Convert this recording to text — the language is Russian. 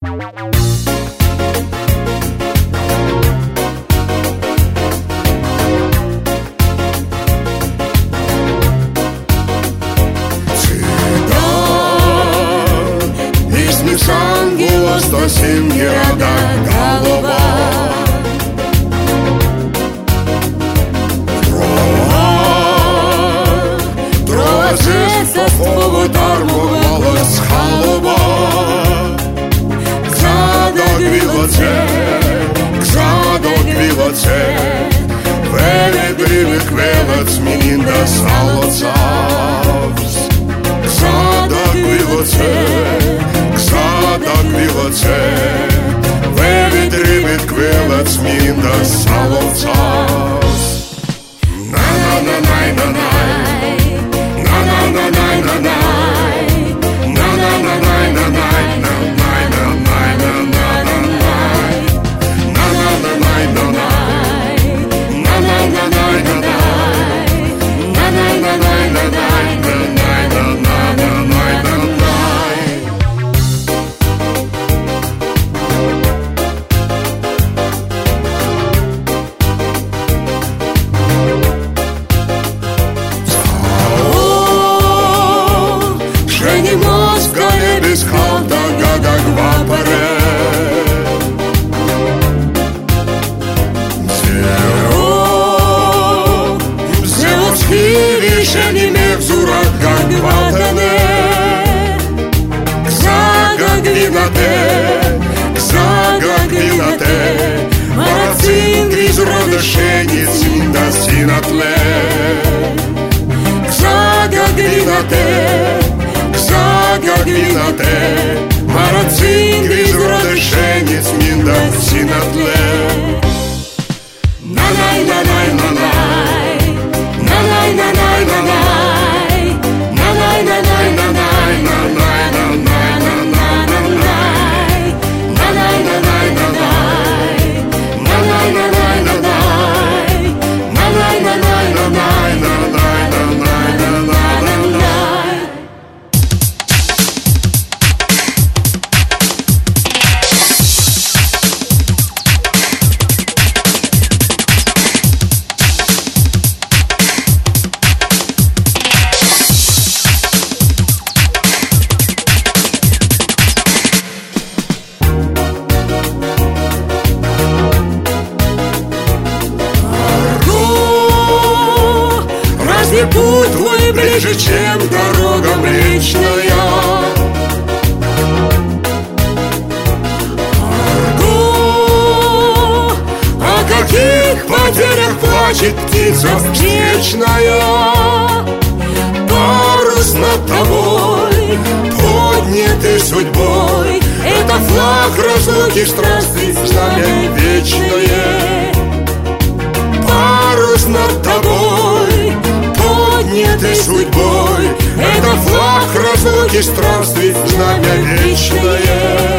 Ангела 107 города голова. Дрова цестового дармовала с халова. Кзадок вилоце, Веледриве квелец минда салоцавс. Кзадок вилоце, Веледриве квелец минда салоцавс. На-на-на-най-на-най, на-на-на-най-на-най, на-на-на-най-на-най, на-на-на-най-на-най, на-на-на-най-на-най, Шенец минда синатле. Кзагагвинате, Марацин гризроде шенец минда синатле. На-най-на-най-на-най, на-най-на-най-на-най, на-най-на-най-на-най, на-най-на-най-на-най, на-най-на-най-на-най, путь твой ближе, чем дорога Млечная. Арго, о каких потерях плачет птица встречная. Парус над тобой, поднятый судьбой, это флаг разлуки страсти, знамя вечное. Парус над тобой, поднятый судьбой, это флаг разлуки странствий, знамя вечное.